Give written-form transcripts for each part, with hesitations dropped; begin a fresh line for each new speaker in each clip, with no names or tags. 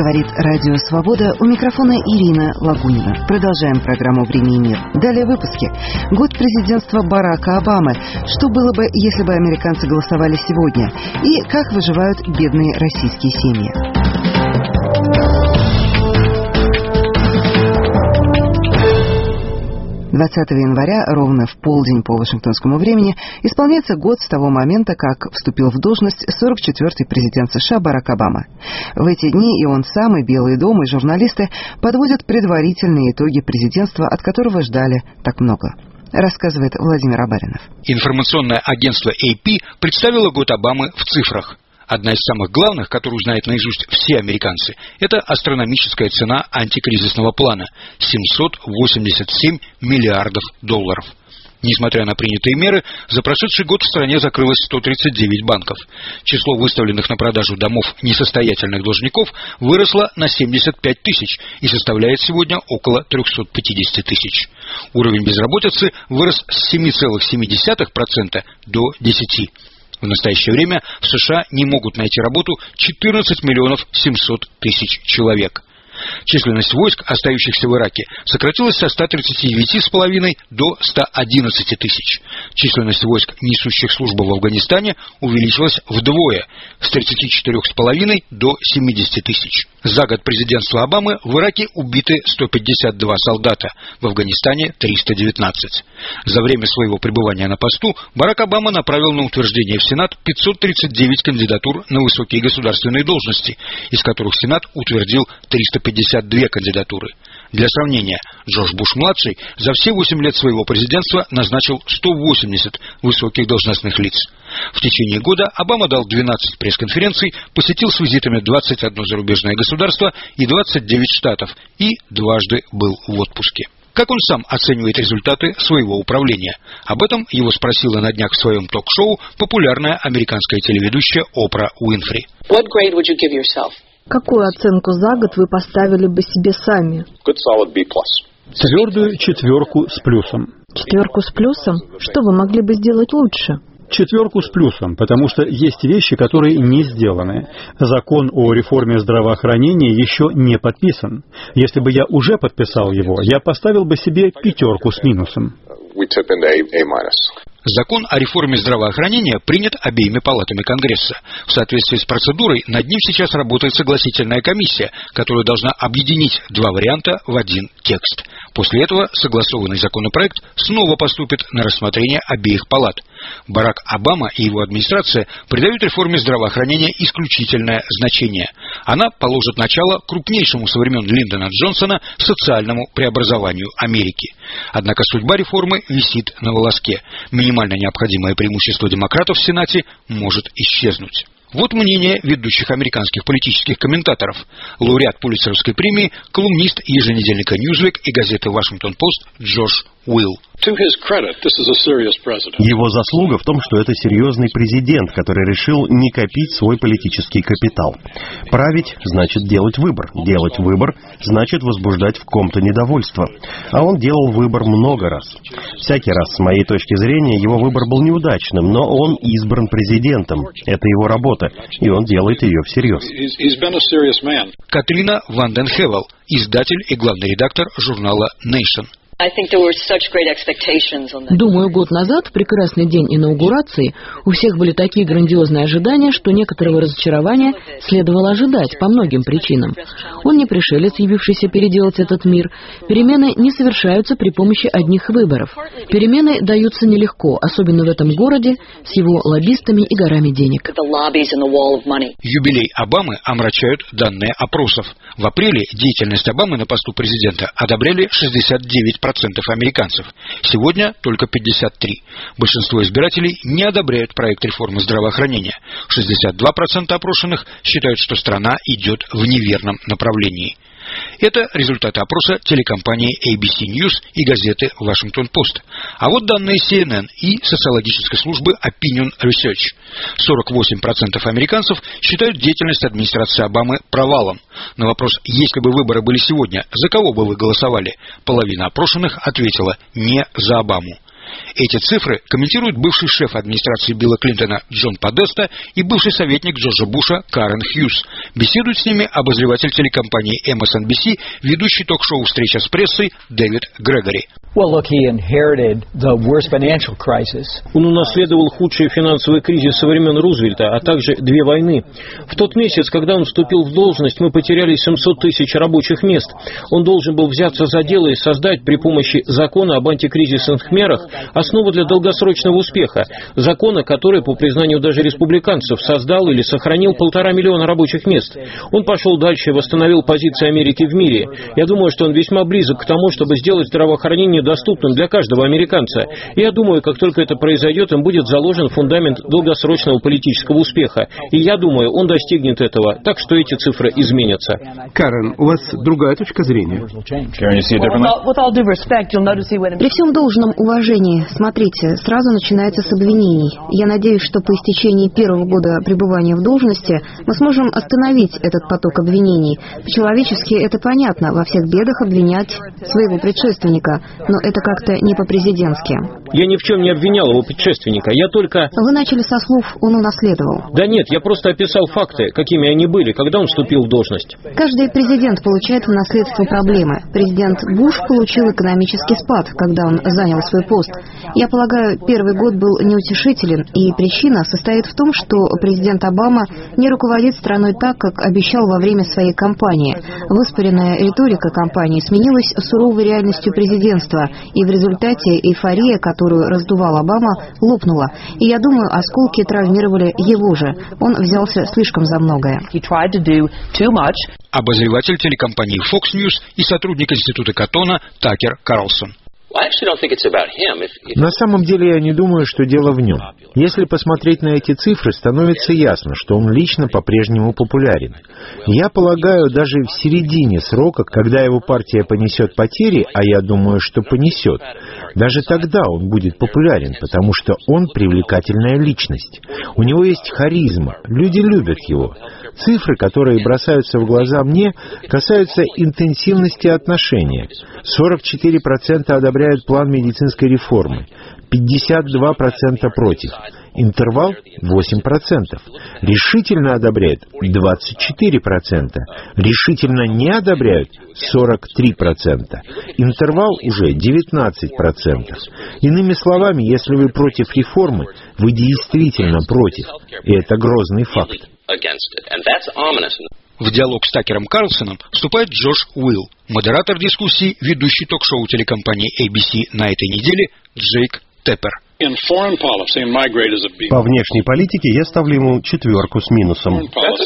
Говорит Радио Свобода, у микрофона Ирина Лагунина. Продолжаем программу «Время и мир». Далее в выпуске. Год президентства Барака Обамы. Что было бы, если бы американцы голосовали сегодня? И как выживают бедные российские семьи? 20 января, ровно в полдень по вашингтонскому времени, исполняется год с того момента, как вступил в должность 44-й президент США Барак Обама. В эти дни и он сам, и Белый дом, и журналисты подводят предварительные итоги президентства, от которого ждали так много. Рассказывает Владимир Абаринов.
Информационное агентство AP представило год Обамы в цифрах. Одна из самых главных, которую знают наизусть все американцы, это астрономическая цена антикризисного плана – 787 миллиардов долларов. Несмотря на принятые меры, за прошедший год в стране закрылось 139 банков. Число выставленных на продажу домов несостоятельных должников выросло на 75 тысяч и составляет сегодня около 350 тысяч. Уровень безработицы вырос с 7,7% до 10%. В настоящее время в США не могут найти работу 14 миллионов 700 тысяч человек. Численность войск, остающихся в Ираке, сократилась со 139,5 до 111 тысяч. Численность войск, несущих службу в Афганистане, увеличилась вдвое – с 34,5 до 70 тысяч. За год президентства Обамы в Ираке убиты 152 солдата, в Афганистане – 319. За время своего пребывания на посту Барак Обама направил на утверждение в Сенат 539 кандидатур на высокие государственные должности, из которых Сенат утвердил 352 кандидатуры. Для сравнения, Джордж Буш-младший за все 8 лет своего президентства назначил 180 высоких должностных лиц. В течение года Обама дал 12 пресс-конференций, посетил с визитами 21 зарубежное государство и 29 штатов и дважды был в отпуске. Как он сам оценивает результаты своего управления? Об этом его спросила на днях в своем ток-шоу популярная американская телеведущая Опра Уинфри.
Какую оценку за год вы поставили бы себе сами?
Твердую 4 с плюсом.
4 с плюсом? Что вы могли бы сделать лучше?
4 с плюсом, потому что есть вещи, которые не сделаны. Закон о реформе здравоохранения еще не подписан. Если бы я уже подписал его, я поставил бы себе 5 с минусом.
Закон о реформе здравоохранения принят обеими палатами Конгресса. В соответствии с процедурой над ним сейчас работает согласительная комиссия, которая должна объединить два варианта в один текст. После этого согласованный законопроект снова поступит на рассмотрение обеих палат. Барак Обама и его администрация придают реформе здравоохранения исключительное значение. Она положит начало крупнейшему со времен Линдона Джонсона социальному преобразованию Америки. Однако судьба реформы висит на волоске. Минимально необходимое преимущество демократов в Сенате может исчезнуть. Вот мнение ведущих американских политических комментаторов. Лауреат Пулитцеровской премии, колумнист еженедельника Newsweek и газеты Вашингтон-Пост Джордж Уилл.
Его заслуга в том, что это серьезный президент, который решил не копить свой политический капитал. Править значит делать выбор. Делать выбор значит возбуждать в ком-то недовольство. А он делал выбор много раз. Всякий раз, с моей точки зрения, его выбор был неудачным, но он избран президентом. Это его работа, и он делает ее всерьез.
Катрина Ванден Хевел, издатель и главный редактор журнала Nation.
Думаю, год назад, в прекрасный день инаугурации, у всех были такие грандиозные ожидания, что некоторого разочарования следовало ожидать по многим причинам. Он не пришелец, явившийся переделать этот мир. Перемены не совершаются при помощи одних выборов. Перемены даются нелегко, особенно в этом городе с его лоббистами и горами денег.
Юбилей Обамы омрачают данные опросов. В апреле деятельность Обамы на посту президента одобряли 69% американцев. Сегодня только 53%. Большинство избирателей не одобряют проект реформы здравоохранения. 62% опрошенных считают, что страна идет в неверном направлении. Это результаты опроса телекомпании ABC News и газеты Вашингтон-Пост. А вот данные CNN и социологической службы Opinion Research. 48% американцев считают деятельность администрации Обамы провалом. На вопрос, если бы выборы были сегодня, за кого бы вы голосовали, половина опрошенных ответила не за Обаму. Эти цифры комментируют бывший шеф администрации Билла Клинтона Джон Подеста и бывший советник Джорджа Буша Карен Хьюз. Беседует с ними обозреватель телекомпании MSNBC, ведущий ток-шоу «Встреча с прессой» Дэвид Грегори.
Он унаследовал худший финансовый кризис со времен Рузвельта, а также 2 войны. В тот месяц, когда он вступил в должность, мы потеряли 700 тысяч рабочих мест. Он должен был взяться за дело и создать при помощи закона об антикризисных мерах основу для долгосрочного успеха. Закона, который, по признанию даже республиканцев, создал или сохранил 1,5 миллиона рабочих мест. Он пошел дальше и восстановил позиции Америки в мире. Я думаю, что он весьма близок к тому, чтобы сделать здравоохранение доступным для каждого американца. И я думаю, как только это произойдет, им будет заложен фундамент долгосрочного политического успеха. И я думаю, он достигнет этого, так что эти цифры изменятся.
Карен, у вас другая точка зрения?
При всем должном уважении, смотрите, сразу начинается с обвинений. Я надеюсь, что по истечении 1-го года пребывания в должности мы сможем остановить этот поток обвинений. По-человечески это понятно, во всех бедах обвинять своего предшественника, но это как-то не по-президентски.
Я ни в чем не обвинял его предшественника, я только...
Вы начали со слов «он унаследовал».
Да нет, я просто описал факты, какими они были, когда он вступил в должность.
Каждый президент получает в наследство проблемы. Президент Буш получил экономический спад, когда он занял свой пост. Я полагаю, 1-й год был неутешителен, и причина состоит в том, что президент Обама не руководит страной так, как обещал во время своей кампании. Выспаренная риторика кампании сменилась суровой реальностью президентства, и в результате эйфория, которую раздувал Обама, лопнула. И я думаю, осколки травмировали его же. Он взялся слишком за многое.
Обозреватель телекомпании Fox News и сотрудник Института Каттона Такер Карлсон.
На самом деле я не думаю, что дело в нем. Если посмотреть на эти цифры, становится ясно, что он лично по-прежнему популярен. Я полагаю, даже в середине срока, когда его партия понесет потери, а я думаю, что понесет, даже тогда он будет популярен, потому что он привлекательная личность. У него есть харизма, люди любят его. Цифры, которые бросаются в глаза мне, касаются интенсивности отношения. 44% одобряют план медицинской реформы, 52% против. Интервал 8%. Решительно одобряют 24%. Решительно не одобряют 43%. Интервал уже 19%. Иными словами, если вы против реформы, вы действительно против. И это грозный факт.
В диалог с Такером Карлсоном вступает Джош Уилл, модератор дискуссий, ведущий ток-шоу телекомпании ABC на этой неделе Джейк Теппер.
По внешней политике я ставлю ему 4 с минусом.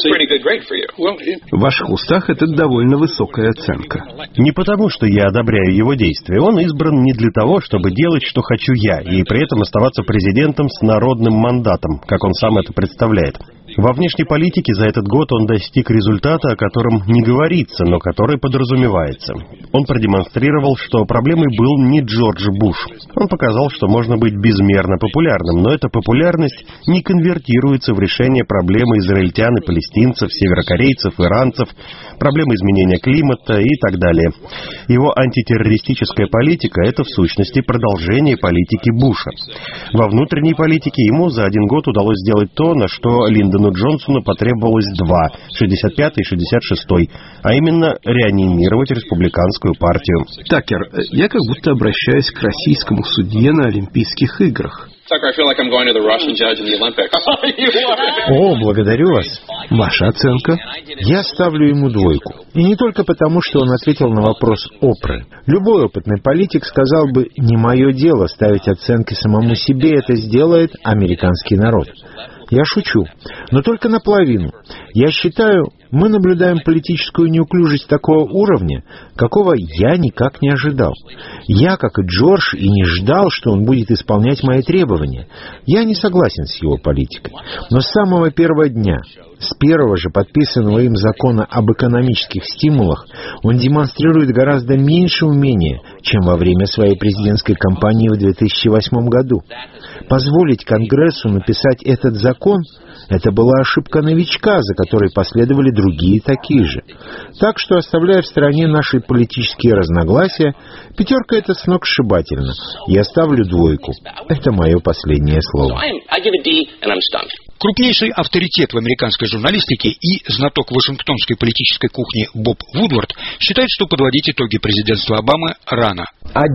В ваших устах это довольно высокая оценка.
Не потому, что я одобряю его действия. Он избран не для того, чтобы делать, что хочу я, и при этом оставаться президентом с народным мандатом, как он сам это представляет. Во внешней политике за этот год он достиг результата, о котором не говорится, но который подразумевается. Он продемонстрировал, что проблемой был не Джордж Буш. Он показал, что можно быть безмерно популярным, но эта популярность не конвертируется в решение проблемы израильтян и палестинцев, северокорейцев, иранцев, проблемы изменения климата и так далее. Его антитеррористическая политика – это в сущности продолжение политики Буша. Во внутренней политике ему за 1 год удалось сделать то, на что Линдону Джонсону потребовалось 2, 65-й и 66-й, а именно реанимировать республиканскую партию.
Такер, я как будто обращаюсь к российскому судье на Олимпийских играх.
О, благодарю вас.
Ваша оценка?
Я ставлю ему 2. И не только потому, что он ответил на вопрос Опры. Любой опытный политик сказал бы, не мое дело ставить оценки самому себе, это сделает американский народ. Я шучу, но только наполовину. Я считаю, мы наблюдаем политическую неуклюжесть такого уровня, какого я никак не ожидал. Я, как и Джордж, и не ждал, что он будет исполнять мои требования. Я не согласен с его политикой. Но с самого первого дня С первого же подписанного им закона об экономических стимулах он демонстрирует гораздо меньше умения, чем во время своей президентской кампании в 2008 году. Позволить Конгрессу написать этот закон — это была ошибка новичка, за которой последовали другие такие же. Так что, оставляя в стороне наши политические разногласия, пятерка — это сногсшибательно. Я ставлю 2. Это мое последнее слово.
Крупнейший авторитет в американской журналистике и знаток вашингтонской политической кухни Боб Вудвард считает, что подводить итоги президентства Обамы рано.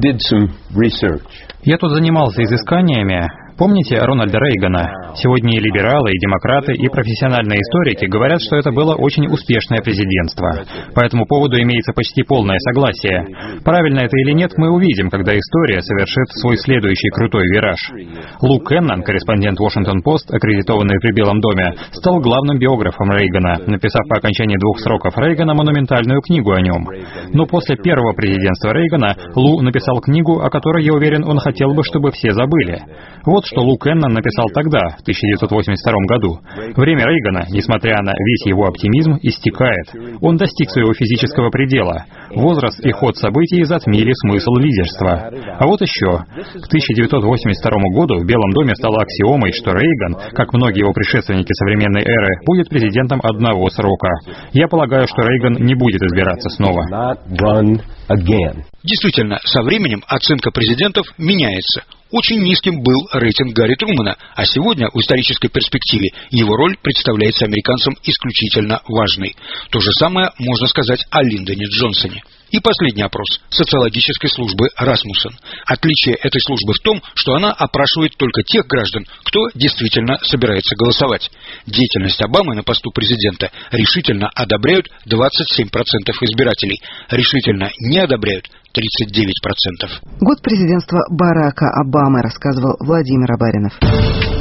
Я тут занимался изысканиями. Помните Рональда Рейгана? Сегодня и либералы, и демократы, и профессиональные историки говорят, что это было очень успешное президентство. По этому поводу имеется почти полное согласие. Правильно это или нет, мы увидим, когда история совершит свой следующий крутой вираж. Лу Кеннон, корреспондент Washington-Post, аккредитованный при Белом доме, стал главным биографом Рейгана, написав по окончании 2 сроков Рейгана монументальную книгу о нем. Но после первого президентства Рейгана Лу написал книгу, о которой, я уверен, он хотел бы, чтобы все забыли. Вот что Лу Кеннон написал тогда, в 1982 году. Время Рейгана, несмотря на весь его оптимизм, истекает. Он достиг своего физического предела. Возраст и ход событий затмили смысл лидерства. А вот еще. К 1982 году в Белом доме стало аксиомой, что Рейган, как многие его предшественники современной эры, будет президентом одного срока. Я полагаю, что Рейган не будет избираться снова.
Действительно, со временем оценка президентов меняется. Очень низким был рейтинг Гарри Трумэна, а сегодня в исторической перспективе его роль представляется американцам исключительно важной. То же самое можно сказать о Линдоне Джонсоне. И последний опрос социологической службы Расмуссен. Отличие этой службы в том, что она опрашивает только тех граждан, кто действительно собирается голосовать. Деятельность Обамы на посту президента решительно одобряют 27% избирателей, решительно не одобряют 39%.
Год президентства Барака Обамы, рассказывал Владимир Абаринов.